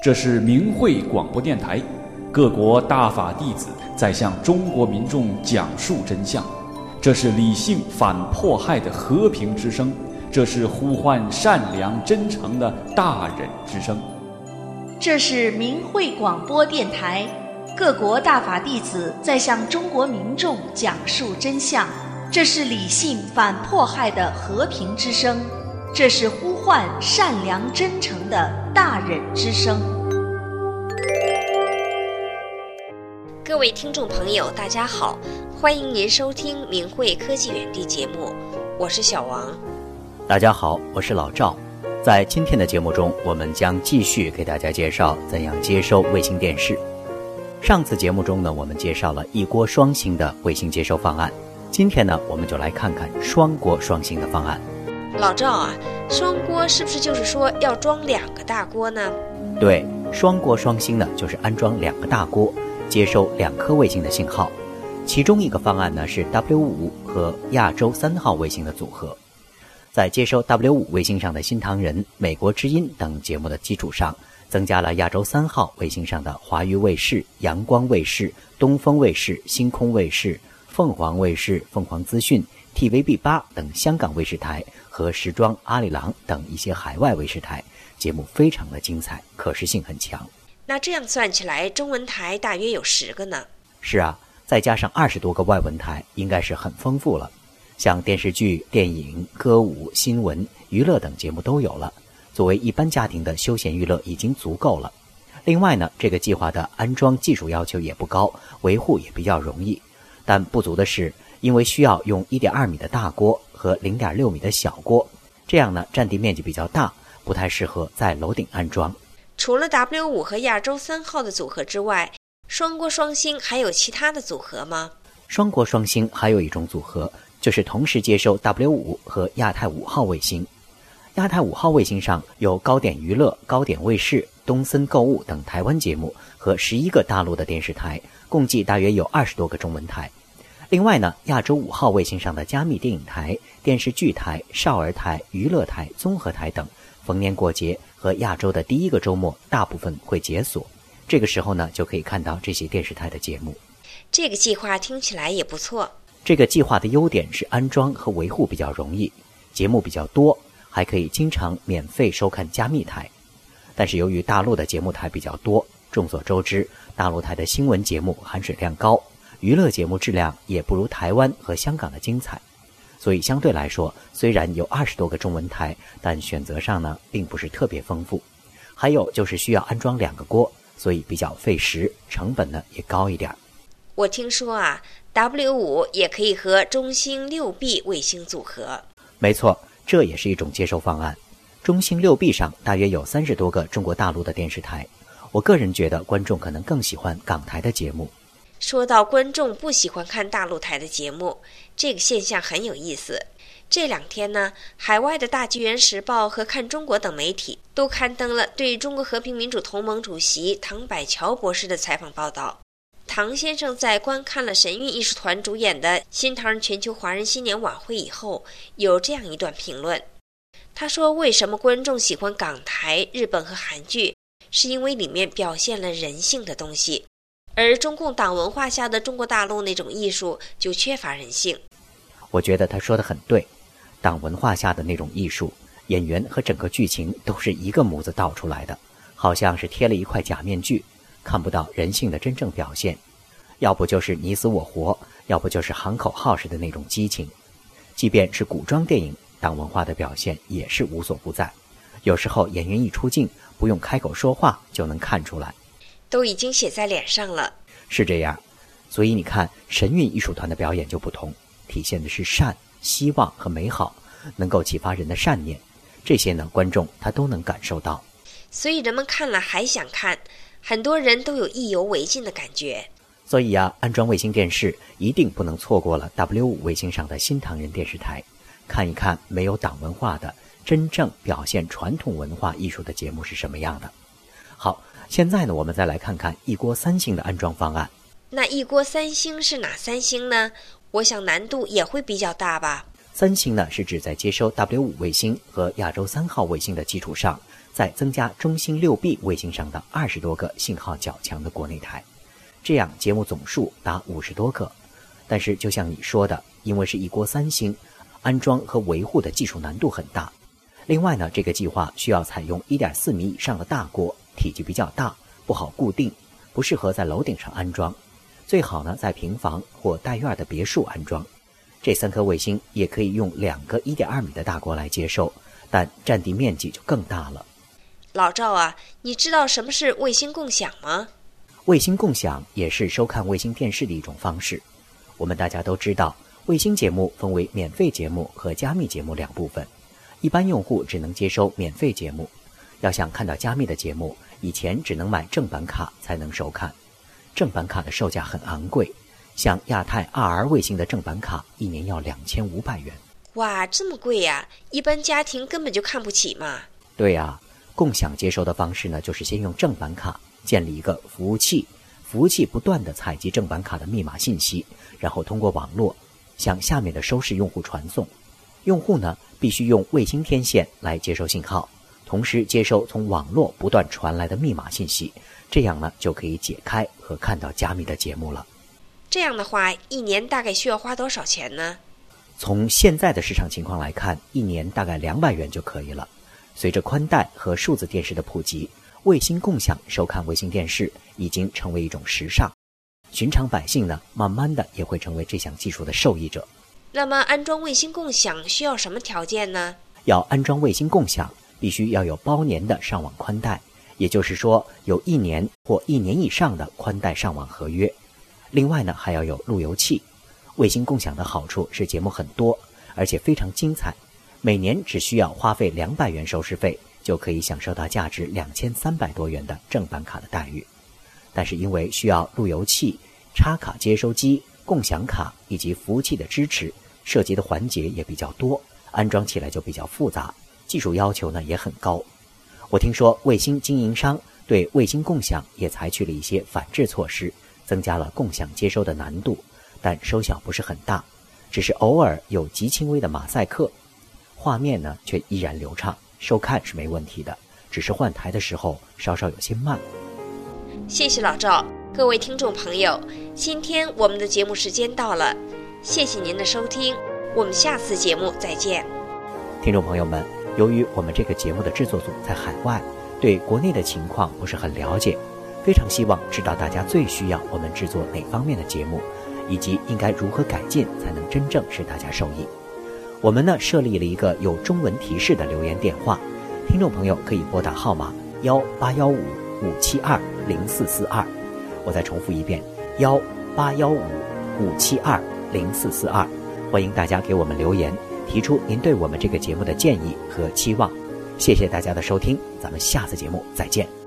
这是明慧广播电台，各国大法弟子在向中国民众讲述真相。这是理性反迫害的和平之声，这是呼唤善良真诚的大忍之声。 这是明慧广播电台，各国大法弟子在向中国民众讲述真相。这是理性反迫害的和平之声，这是呼唤善良真诚的大忍之声。 各位听众朋友，大家好，欢迎您收听明慧科技园地节目，我是小王。 大家好，我是老赵。在今天的节目中，我们将继续给大家介绍怎样接收卫星电视。上次节目中呢，我们介绍了一锅双星的卫星接收方案。今天呢，我们就来看看双锅双星的方案。 老赵啊，双锅是不是就是说要装2个大锅呢？ 对，双锅双星呢，就是安装2个大锅，接收2颗卫星的信号。其中一个方案呢是 W5 和亚洲3号卫星的组合。在接收 W5 卫星上的新唐人、美国之音等节目的基础上，增加了亚洲3号卫星上的华娱卫视、阳光卫视、东风卫视、星空卫视、凤凰卫视、凤凰资讯、TVB8 等香港卫视台和时装、阿里郎等一些海外卫视台，节目非常的精彩，可视性很强。 那这样算起来，中文台大约有10个呢？ 是啊，再加上20多个外文台，应该是很丰富了。像电视剧、电影、歌舞、新闻、娱乐等节目都有了，作为一般家庭的休闲娱乐已经足够了。另外呢，这个计划的安装技术要求也不高，维护也比较容易。但不足的是，因为需要用 1.2 米的大锅和 0.6 米的小锅，这样呢占地面积比较大，不太适合在楼顶安装。 除了 W5 和亚洲3号的组合之外，双锅双星还有其他的组合吗？ 双锅双星还有一种组合，就是同时接收 W5 和亚太5号卫星。亚太5号卫星上有高点娱乐、高点卫视、东森购物等台湾节目和11个大陆的电视台，共计大约有20多个中文台。另外呢，亚洲5号卫星上的加密电影台、电视剧台、少儿台、娱乐台、综合台等，逢年过节和亚洲的第一个周末大部分会解锁，这个时候呢就可以看到这些电视台的节目。 这个计划听起来也不错。 这个计划的优点是安装和维护比较容易，节目比较多，还可以经常免费收看加密台。但是由于大陆的节目台比较多，众所周知，大陆台的新闻节目含水量高，娱乐节目质量也不如台湾和香港的精彩。所以相对来说，虽然有20多个中文台，但选择上呢并不是特别丰富。还有就是需要安装2个锅，所以比较费时，成本呢也高一点。 我听说啊， W5 也可以和中星 6B 卫星组合。 没错，这也是一种接收方案。中星 6B 上大约有30多个中国大陆的电视台，我个人觉得观众可能更喜欢港台的节目。 说到观众不喜欢看大陆台的节目，这个现象很有意思。这2天呢，海外的大纪元时报和看中国等媒体都刊登了对中国和平民主同盟主席唐百乔博士的采访报道。唐先生在观看了神韵艺术团主演的新唐人全球华人新年晚会以后，有这样一段评论。他说，为什么观众喜欢港台、日本和韩剧，是因为里面表现了人性的东西，而中共党文化下的中国大陆那种艺术就缺乏人性。 我觉得他说得很对，党文化下的那种艺术，演员和整个剧情都是一个模子倒出来的，好像是贴了一块假面具，看不到人性的真正表现，要不就是你死我活，要不就是喊口号式的那种激情。即便是古装电影，党文化的表现也是无所不在，有时候演员一出镜，不用开口说话就能看出来， 都已经写在脸上了。 是这样，所以你看神韵艺术团的表演就不同，体现的是善、希望和美好，能够启发人的善念，这些呢观众他都能感受到， 所以人们看了还想看，很多人都有意犹未尽的感觉。 所以啊，安装卫星电视一定不能错过了 W5 卫星上的新唐人电视台，看一看没有党文化的真正表现传统文化艺术的节目是什么样的。好，现在呢我们再来看看一锅3星的安装方案。 那一锅3星是哪3星呢？我想难度也会比较大吧。 三星呢是指在接收 W5 卫星和亚洲3号卫星的基础上，再增加中星 6B 卫星上的20多个信号较强的国内台，这样节目总数达50多个。但是就像你说的，因为是一锅三星，安装和维护的技术难度很大。另外呢，这个计划需要采用 1.4 米以上的大锅，体积比较大，不好固定，不适合在楼顶上安装，最好呢在平房或带院的别墅安装。这3颗卫星也可以用2个 1.2 米的大锅来接收，但占地面积就更大了。 老赵啊，你知道什么是卫星共享吗？ 卫星共享也是收看卫星电视的一种方式。我们大家都知道，卫星节目分为免费节目和加密节目2部分。一般用户只能接收免费节目，要想看到加密的节目，以前只能买正版卡才能收看。正版卡的售价很昂贵，像亚太 2R 卫星的正版卡一年要2500元。 哇，这么贵呀！一般家庭根本就看不起嘛。 对呀，共享接收的方式呢，就是先用正版卡建立一个服务器，服务器不断地采集正版卡的密码信息，然后通过网络向下面的收视用户传送。用户呢必须用卫星天线来接收信号，同时接收从网络不断传来的密码信息，这样呢就可以解开和看到加密的节目了。 这样的话，一年大概需要花多少钱呢？ 从现在的市场情况来看，一年大概200元就可以了。随着宽带和数字电视的普及，卫星共享收看卫星电视已经成为一种时尚，寻常百姓呢慢慢的也会成为这项技术的受益者。 那么安装卫星共享需要什么条件呢？ 要安装卫星共享，必须要有包年的上网宽带，也就是说有1年或1年以上的宽带上网合约。另外呢，还要有路由器。卫星共享的好处是节目很多，而且非常精彩，每年只需要花费200元收视费，就可以享受到价值2300多元的正版卡的待遇。但是因为需要路由器、插卡接收机、共享卡以及服务器的支持，涉及的环节也比较多，安装起来就比较复杂，技术要求呢也很高。我听说卫星经营商对卫星共享也采取了一些反制措施，增加了共享接收的难度，但收效不是很大，只是偶尔有极轻微的马赛克，画面呢却依然流畅，收看是没问题的，只是换台的时候稍稍有些慢。 谢谢老赵。各位听众朋友，今天我们的节目时间到了，谢谢您的收听，我们下次节目再见。 听众朋友们，由于我们这个节目的制作组在海外，对国内的情况不是很了解，非常希望知道大家最需要我们制作哪方面的节目，以及应该如何改进才能真正使大家受益。我们呢设立了一个有中文提示的留言电话，听众朋友可以拨打号码18155720442。我再重复一遍18155720442，欢迎大家给我们留言，提出您对我们这个节目的建议和期望。谢谢大家的收听，咱们下次节目再见。